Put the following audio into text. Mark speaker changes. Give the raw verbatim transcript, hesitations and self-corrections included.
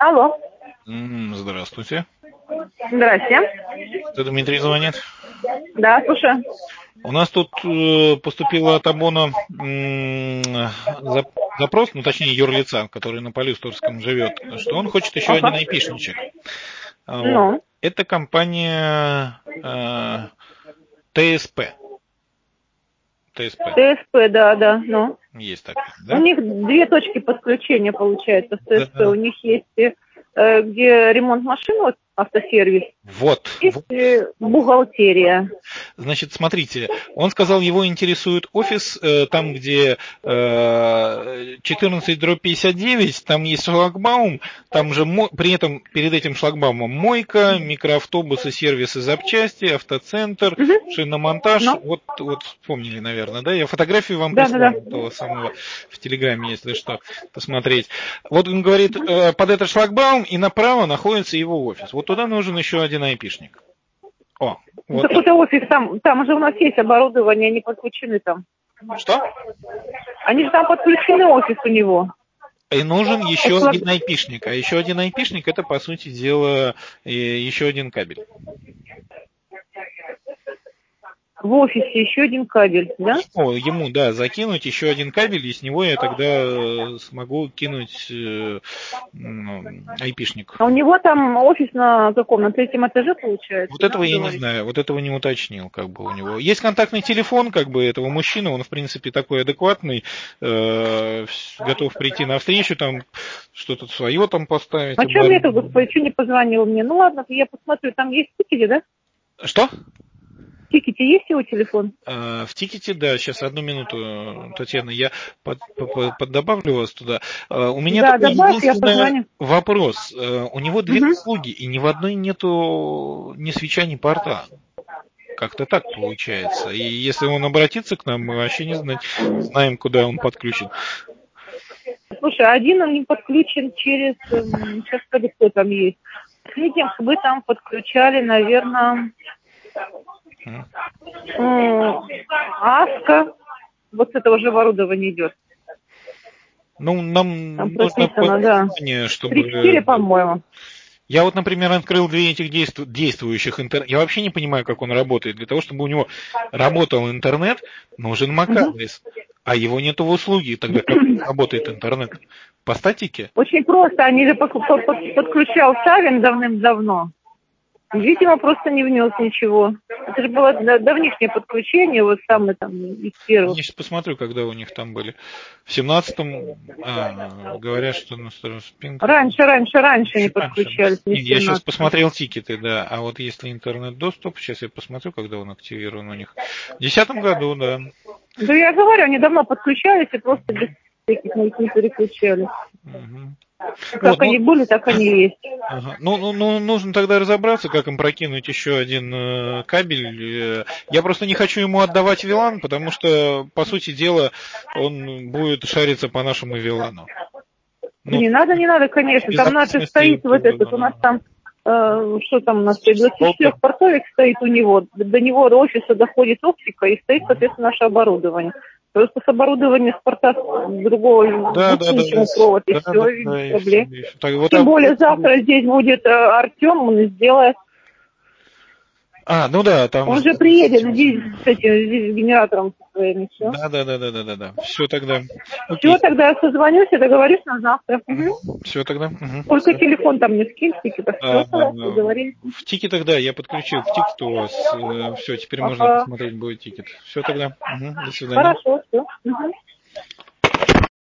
Speaker 1: Алло.
Speaker 2: М, Здравствуйте.
Speaker 1: Здрасте.
Speaker 2: Это Дмитрий звонит.
Speaker 1: Да, слушаю.
Speaker 2: У нас тут э, поступило от Абона м, зап- запрос, ну точнее юрлица, который на Полюсторском живет, что он хочет еще один
Speaker 1: Ага.
Speaker 2: айпишничек. А вот.
Speaker 1: Ну,
Speaker 2: Это компания э, ТСП. ТСП.
Speaker 1: ТСП, да, да, ну.
Speaker 2: Есть такая,
Speaker 1: У
Speaker 2: да?
Speaker 1: них две точки подключения, получается, в ТСП. У
Speaker 2: Да.
Speaker 1: них есть, э, где ремонт машин, вот, автосервис,
Speaker 2: Вот,
Speaker 1: есть
Speaker 2: вот.
Speaker 1: э, бухгалтерия.
Speaker 2: Значит, смотрите, он сказал, его интересует офис, э, там, где э, четырнадцать дробь пятьдесят девять, там есть шлагбаум, там же мо- при этом перед этим шлагбаумом мойка, микроавтобусы, сервисы, запчасти, автоцентр,
Speaker 1: Угу.
Speaker 2: шиномонтаж.
Speaker 1: Ну,
Speaker 2: Вот, вот вспомнили, наверное, да? Я фотографию вам
Speaker 1: да, да, да.
Speaker 2: прислал этого самого в Телеграме, если что, посмотреть. Вот он говорит, э, под этот шлагбаум и направо находится его офис. Вот туда нужен еще один айпишник. О,
Speaker 1: Ну,
Speaker 2: вот.
Speaker 1: какой-то офис там, там же у нас есть оборудование, они подключены там.
Speaker 2: Что?
Speaker 1: Они же там подключены, офис у него.
Speaker 2: И нужен еще
Speaker 1: Это
Speaker 2: один айпишник. А еще один айпишник это, по сути дела, и еще один кабель.
Speaker 1: в офисе еще один кабель, да?
Speaker 2: О, ему, да, закинуть еще один кабель, и с него я тогда э, смогу кинуть э, ну, айпишник.
Speaker 1: А у него там офис на каком? На третьем этаже, получается,
Speaker 2: Вот
Speaker 1: да,
Speaker 2: этого
Speaker 1: вы
Speaker 2: я не
Speaker 1: говорите?
Speaker 2: знаю, вот этого не уточнил, как бы у него. Есть контактный телефон, как бы, этого мужчины, он, в принципе, такой адекватный, э, готов прийти навстречу, там, что-то свое там поставить.
Speaker 1: А что мне тут,
Speaker 2: оборудование.
Speaker 1: господи, что не позвонил мне? Ну ладно, я посмотрю, там есть в тикете, да?
Speaker 2: Что?
Speaker 1: В тикете есть его телефон?
Speaker 2: Э, В тикете, да, сейчас одну минуту, Татьяна, я под, под- поддобавлю вас туда. Э, У меня
Speaker 1: Да,
Speaker 2: такой
Speaker 1: добавь, я
Speaker 2: единственный
Speaker 1: позвоню.
Speaker 2: вопрос. Э, У него две
Speaker 1: Угу.
Speaker 2: услуги, и ни в одной нету ни свеча, ни порта. Как-то так получается. И если он обратится к нам, мы вообще не знать, знаем, куда он подключен.
Speaker 1: Слушай, один он не подключен через... эм, сейчас скажу, кто там есть. Видим, вы там подключали, наверное,
Speaker 2: М.
Speaker 1: Аска. Вот с этого же оборудования идет.
Speaker 2: Ну,
Speaker 1: Там
Speaker 2: нам нужно
Speaker 1: прописано, да.
Speaker 2: понимание,
Speaker 1: Три-четыре,
Speaker 2: чтобы...
Speaker 1: по-моему.
Speaker 2: Я вот, например, открыл две этих действу- действующих интернет. Я вообще не понимаю, как он работает. Для того, чтобы у него работал интернет, нужен
Speaker 1: Угу.
Speaker 2: MAC-адрес. А его нету в услуге. Тогда как работает интернет? По статике?
Speaker 1: Очень просто. Они же под- под- под- подключал Савин давным-давно. Видимо, просто не внес ничего. Это же было да- давнишнее подключение, вот самое там из первых.
Speaker 2: Я сейчас посмотрю, когда у них там были. В семнадцатом а, говорят, что на Спинка.
Speaker 1: Раньше, раньше, раньше они
Speaker 2: Еще раньше.
Speaker 1: подключались, не
Speaker 2: Не,
Speaker 1: в
Speaker 2: я сейчас
Speaker 1: семнадцатом.
Speaker 2: посмотрел тикеты, да. А вот если интернет-доступ, сейчас я посмотрю, когда он активирован у них. В десятом году, да.
Speaker 1: Да я говорю, они давно подключались и просто без всяких на них не переключали.
Speaker 2: Мгм.
Speaker 1: Как
Speaker 2: Вот, ну,
Speaker 1: они были, так они и есть.
Speaker 2: ага. Ну, ну, ну, нужно тогда разобраться, как им прокинуть еще один э, кабель. Э, Я просто не хочу ему отдавать Вилан, потому что, по сути дела, он будет шариться по нашему Вилану.
Speaker 1: Да
Speaker 2: Ну,
Speaker 1: не надо, не надо, конечно. Там наш
Speaker 2: безопасности
Speaker 1: стоит вот
Speaker 2: этого,
Speaker 1: этот, у нас там, э, что там у нас стоит, двадцать четыре портовик стоит у него, до него до офиса доходит оптика и стоит, соответственно, наше оборудование. Просто с оборудования с порта другого
Speaker 2: да, да, да,
Speaker 1: ничего
Speaker 2: да,
Speaker 1: провод, и
Speaker 2: да,
Speaker 1: все,
Speaker 2: да,
Speaker 1: и без
Speaker 2: да, и все,
Speaker 1: проблем.
Speaker 2: и все. Так, вот
Speaker 1: Тем
Speaker 2: об-
Speaker 1: более завтра здесь будет э, Артем, он сделает.
Speaker 2: А, ну да, там.
Speaker 1: Он же приедет здесь с этим, здесь с генератором со своим, все.
Speaker 2: Да, да, да, да, да, да, да. Все тогда.
Speaker 1: Все,
Speaker 2: Окей.
Speaker 1: тогда я созвонюсь и договорюсь на завтра. Угу.
Speaker 2: Все тогда. Мгм.
Speaker 1: Только
Speaker 2: Всё.
Speaker 1: телефон там не скинь, типа,
Speaker 2: А,
Speaker 1: все, договорились.
Speaker 2: в тикетах, да, я подключил к тикету у вас. Все, теперь можно
Speaker 1: Ага.
Speaker 2: посмотреть будет тикет. Все тогда. Мгм. До свидания.
Speaker 1: Хорошо, все.